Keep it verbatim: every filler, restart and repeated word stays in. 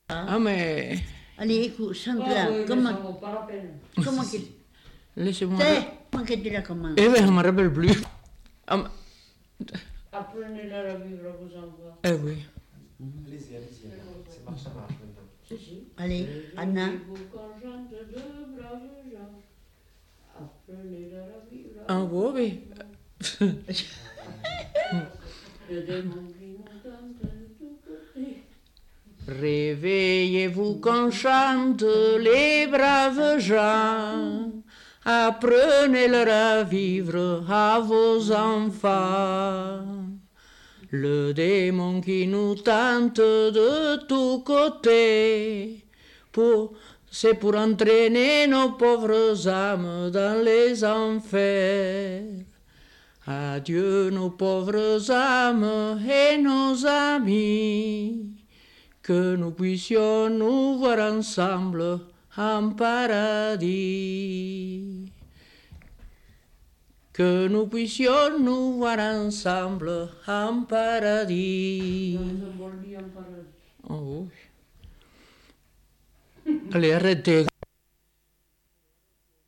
Ah, mais... Allez, écoute, chante-la. Ah, oui, comment ça vaut pas la peine. comment que... Laissez-moi... C'est comment que tu la commences? Eh ben, je me rappelle plus. Ah, mais- Apprenez-la à vivre à vos enfants. Eh oui. Allez-y, allez-y. C'est marche, ça marche maintenant. Si, si. Allez, Anna. Vous quand chante de braves gens, apprenez-la à vivre à Ah, vos oui, oui. Le démon qui nous tente de tous côtés. Réveillez-vous quand chantent les braves gens. Apprenez-leur à vivre à vos enfants. Le démon qui nous tente de tous côtés, pour, c'est pour entraîner nos pauvres âmes dans les enfers. Adieu nos pauvres âmes et nos amis, que nous puissions nous voir ensemble en paradis. Que nous puissions nous voir ensemble en paradis. Dans un bon lit en paradis. Oh oui. Allez, arrêtez.